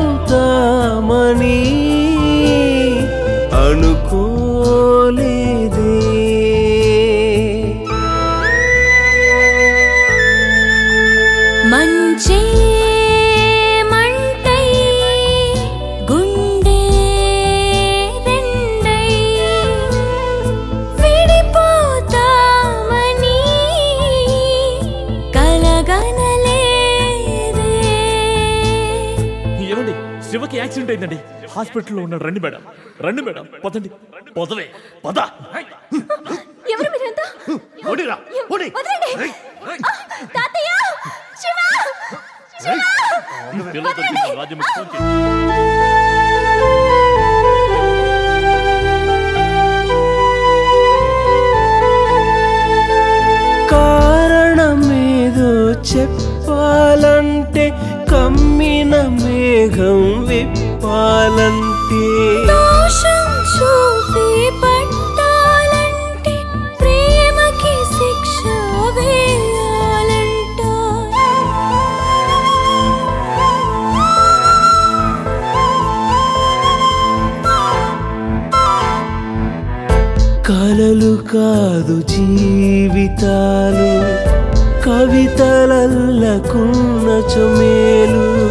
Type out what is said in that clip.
విడిపోతామని అనుకోలేదే. మంచే మంటై గుండె రెండై విడిపోతామని కలగనలేదే. ఏమండి, శివకి యాక్సిడెంట్ అయిందండి, హాస్పిటల్లో ఉన్నాడు. రండి మేడం, రండి మేడం, పదండి. పదవే, పద. ఎవరు మీరంతా? వదలండి. తాతయ్య! శివ! కారణమేదో చెప్పాలంటే కమ్మిన మేఘం విప్పాలంటే దోషం చూపి పట్టాలంటే ప్రేమకి శిక్ష వేయాలంట. కలలు కాదు జీవితాలు, కవితలల్లకున్న చమేలు.